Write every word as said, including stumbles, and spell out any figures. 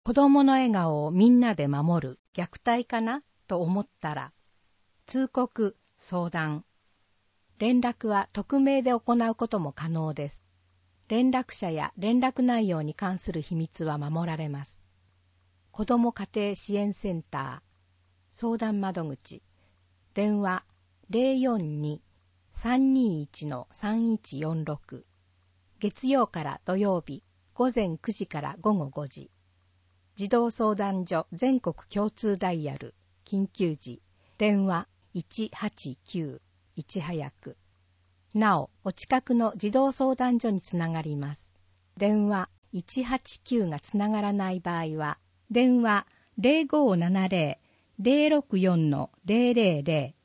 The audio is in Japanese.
子供の笑顔をみんなで守る虐待かなと思ったら、通告、相談。連絡は匿名で行うことも可能です。連絡者や連絡内容に関する秘密は守られます。子ども家庭支援センター相談窓口電話 ゼロよんに さんにいち さんいちよんろく 月曜から土曜日午前くじから午後ごじ児童相談所全国共通ダイヤル緊急時電話いちはちきゅういち早くなおお近くの児童相談所につながります。電話いちはちきゅうがつながらない場合は電話 ゼロごーななゼロ ゼロろくよん ゼロゼロゼロ